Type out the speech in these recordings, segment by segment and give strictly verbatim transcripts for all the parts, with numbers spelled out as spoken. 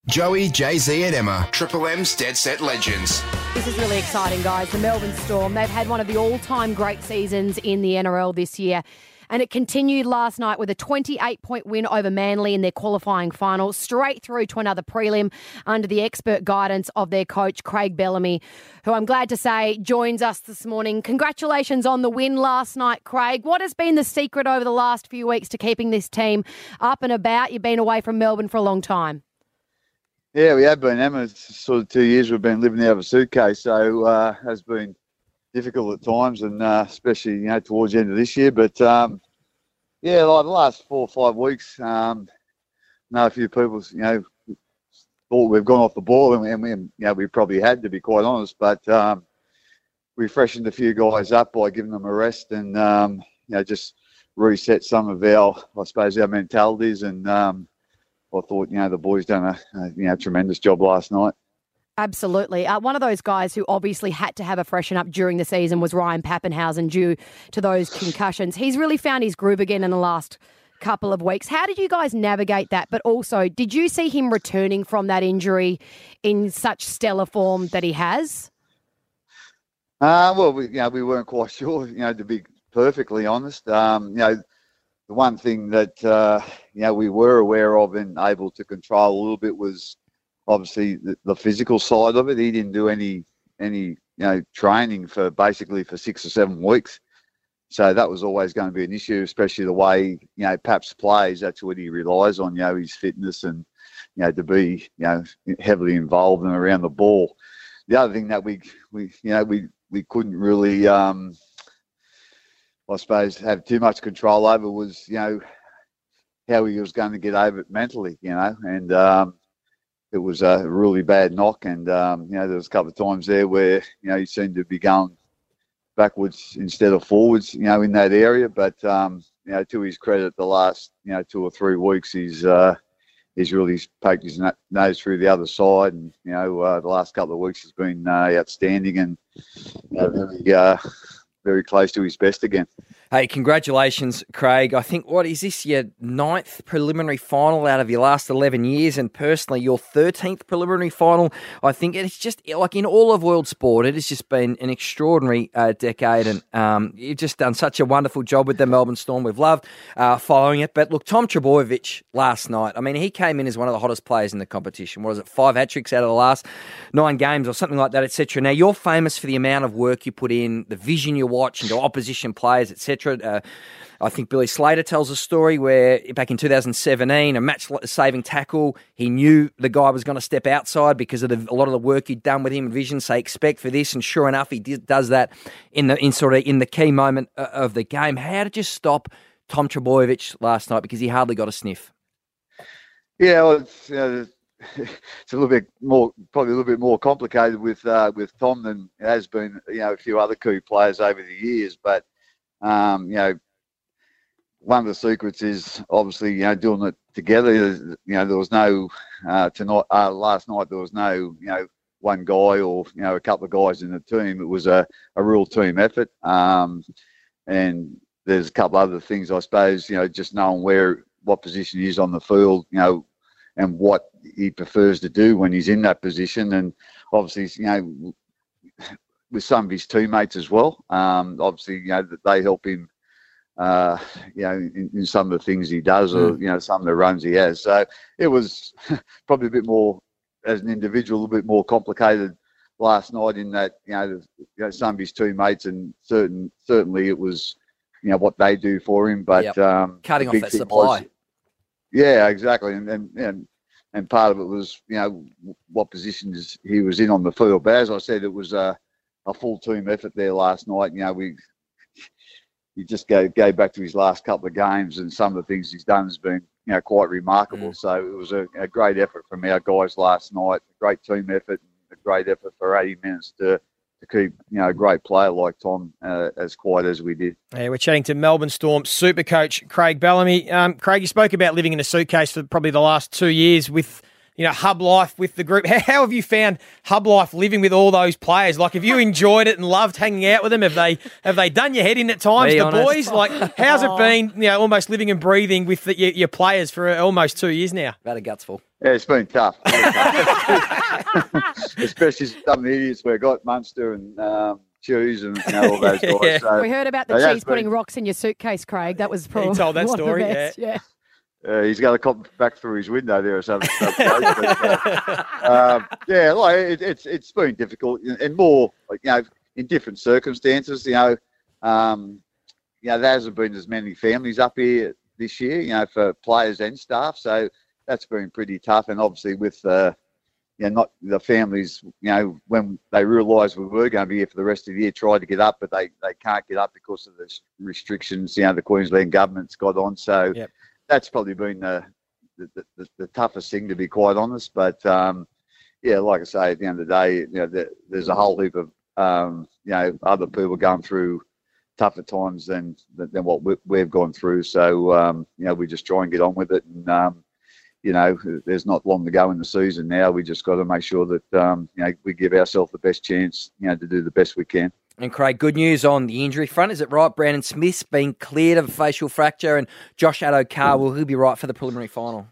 Joey, Jay-Z and Emma, Triple M's Dead Set Legends. This is really exciting, guys. The Melbourne Storm, they've had one of the all-time great seasons in the N R L this year. And it continued last night with a twenty-eight point win over Manly in their qualifying final, straight through to another prelim under the expert guidance of their coach, Craig Bellamy, who I'm glad to say joins us this morning. Congratulations on the win last night, Craig. What has been the secret over the last few weeks to keeping this team up and about? You've been away from Melbourne for a long time. Yeah, we have been, Emma. It's sort of two years we've been living out of a suitcase, so uh, it has been difficult at times, and uh, especially, you know, towards the end of this year. But, um, yeah, like the last four or five weeks, um, I know a few people, you know, thought we've gone off the ball, and, and we, you know, we probably had, to be quite honest. But um, we freshened a few guys up by giving them a rest and, um, you know, just reset some of our, I suppose, our mentalities. And um, I thought, you know, the boys done a, a you know tremendous job last night. Absolutely. Uh, one of those guys who obviously had to have a freshen up during the season was Ryan Papenhuyzen due to those concussions. He's really found his groove again in the last couple of weeks. How did you guys navigate that? But also, did you see him returning from that injury in such stellar form that he has? Uh, well, we, you know, we weren't quite sure, you know, to be perfectly honest. Um, you know, the one thing that, uh, you know, we were aware of and able to control a little bit was obviously the, the physical side of it. He didn't do any, any, you know, training for basically for six or seven weeks. So that was always going to be an issue, especially the way, you know, Paps plays. That's what he relies on, you know, his fitness and, you know, to be, you know, heavily involved and around the ball. The other thing that we, we you know, we, we couldn't really, um, I suppose, have too much control over was, you know, how he was going to get over it mentally, you know, and um, it was a really bad knock. And, um, you know, there was a couple of times there where, you know, he seemed to be going backwards instead of forwards, you know, in that area. But, um, you know, to his credit, the last, you know, two or three weeks, he's, uh, he's really poked his nose through the other side. And, you know, uh, the last couple of weeks has been uh, outstanding and, you know, very, uh, very close to his best again. Hey, congratulations, Craig. I think, what is this, your ninth preliminary final out of your last eleven years, and personally your thirteenth preliminary final. I think it's just, like in all of world sport, it has just been an extraordinary uh, decade, and um, you've just done such a wonderful job with the Melbourne Storm. We've loved uh, following it. But look, Tom Trbojevic last night, I mean, he came in as one of the hottest players in the competition. What was it, five hat-tricks out of the last nine games or something like that, et cetera. Now, you're famous for the amount of work you put in, the vision you watch into opposition players, et cetera. Uh, I think Billy Slater tells a story where back in two thousand seventeen, a match-saving tackle, he knew the guy was going to step outside because of the, a lot of the work he'd done with him and vision. Say, expect for this, and sure enough, he did, does that in the in sort of in the key moment of the game. How did you stop Tom Trbojevic last night, because he hardly got a sniff? Yeah, well, it's, you know, it's a little bit more, probably a little bit more complicated with uh, with Tom than it has been, you know, a few other key players over the years, but. Um, you know, one of the secrets is obviously, you know, doing it together. You know, there was no, uh, tonight, uh, last night, there was no, you know, one guy or, you know, a couple of guys in the team. It was a, a real team effort. Um, and there's a couple other things, I suppose, you know, just knowing where, what position he is on the field, you know, and what he prefers to do when he's in that position. And obviously, you know, with some of his teammates as well. Um, obviously, you know, that they help him, uh, you know, in, in some of the things he does or, you know, some of the runs he has. So it was probably a bit more, as an individual, a little bit more complicated last night in that, you know, the, you know some of his teammates and certain, certainly it was, you know, what they do for him. But yep. um, cutting off that supply. Was, yeah, exactly. And, and, and, and part of it was, you know, what positions he was in on the field. But as I said, it was a, uh, a full team effort there last night. You know, we you just go go back to his last couple of games, and some of the things he's done has been, you know, quite remarkable. Mm. So it was a, a great effort from our guys last night. A great team effort, a great effort for eighty minutes to to keep, you know, a great player like Tom uh, as quiet as we did. Yeah, we're chatting to Melbourne Storm super coach Craig Bellamy. Um, Craig, you spoke about living in a suitcase for probably the last two years with you know, hub life with the group. How, how have you found hub life living with all those players? Like, have you enjoyed it and loved hanging out with them? Have they have they done your head in at times, Be the honest. boys? Like, how's it been, you know, almost living and breathing with the, your, your players for almost two years now? About a guts full. Yeah, it's been tough. Especially some of the idiots we've got, Munster and um, Chews and you know, all those guys. Yeah. So, We heard about the so that's cheese putting been- rocks in your suitcase, Craig. That was probably told that one story, of the best. Yeah. Uh, he's got to come back through his window there or something. but, uh, um, yeah, like it, it's it's been difficult and more like you know in different circumstances. You know, um, you know there hasn't been as many families up here this year. You know, for players and staff, so that's been pretty tough. And obviously with uh, you know not the families, you know, when they realised we were going to be here for the rest of the year, tried to get up, but they they can't get up because of the restrictions. You know, the Queensland government's got on. So. Yep. That's probably been the the, the the toughest thing, to be quite honest. But um, yeah, like I say, at the end of the day, you know, there, there's a whole heap of um, you know other people going through tougher times than than what we, we've gone through. So um, you know, we just try and get on with it. And um, you know, there's not long to go in the season now. We just got to make sure that um, you know we give ourselves the best chance, you know, to do the best we can. And Craig, good news on the injury front. Is it right? Brandon Smith's been cleared of a facial fracture, and Josh Addo-Carr, will he be right for the preliminary final?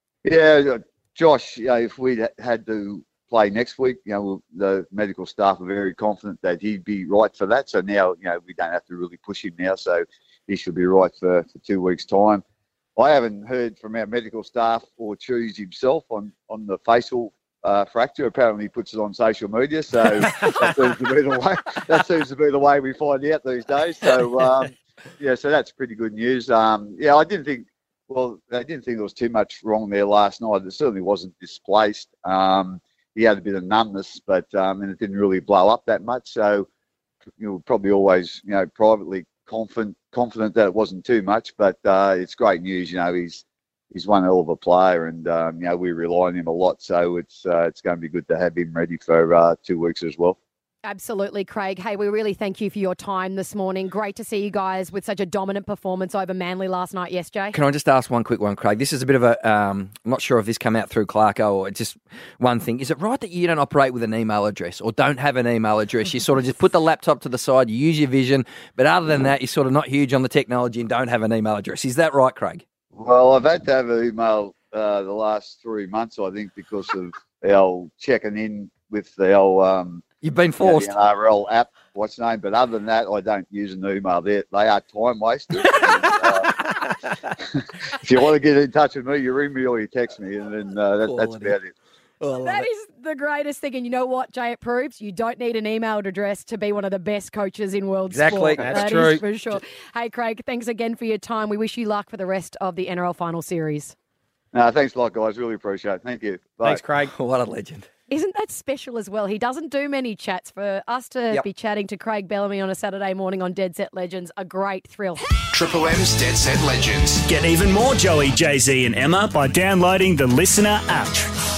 Yeah, Josh, you know, if we had to play next week, you know, the medical staff are very confident that he'd be right for that. So now, you know, we don't have to really push him now. So he should be right for, for two weeks' time. I haven't heard from our medical staff or Chews himself on, on the facial Uh, fracture. Apparently he puts it on social media, so that seems to be the way that seems to be the way we find out these days. So um, yeah, so that's pretty good news. Um, yeah, I didn't think well, I didn't think there was too much wrong there last night. It certainly wasn't displaced. Um, he had a bit of numbness, but um, and it didn't really blow up that much. So you know, probably always you know privately confident confident that it wasn't too much. But uh, it's great news. You know, he's He's one hell of a player, and um, you know we rely on him a lot. So it's uh, it's going to be good to have him ready for uh, two weeks as well. Absolutely, Craig. Hey, we really thank you for your time this morning. Great to see you guys with such a dominant performance over Manly last night. Yes, Jay? Can I just ask one quick one, Craig? This is a bit of a, um, I'm not sure if this came out through Clarko or just one thing. Is it right that you don't operate with an email address or don't have an email address? You sort of just put the laptop to the side, you use your vision, but other than that, you're sort of not huge on the technology and don't have an email address. Is that right, Craig? Well, I've had to have an email uh, the last three months, I think, because of our checking in with the old um, You've been you know, forced. the N R L app, what's the name. But other than that, I don't use an email. They they are time wasters. And, uh, if you want to get in touch with me, you ring me or you text me, and then uh, that, that's Quality. about it. That is the greatest thing. And you know what, Jay? It proves you don't need an email address to be one of the best coaches in world Exactly. sport. That's That true. is for sure. Hey, Craig, thanks again for your time. We wish you luck for the rest of the N R L final series. No, thanks a lot, guys. Really appreciate it. Thank you. Bye. Thanks, Craig. What a legend. Isn't that special as well? He doesn't do many chats. For us to Yep. be chatting to Craig Bellamy on a Saturday morning on Dead Set Legends, a great thrill. Triple M's Dead Set Legends. Get even more Joey, Jay-Z and Emma by downloading the Listener app.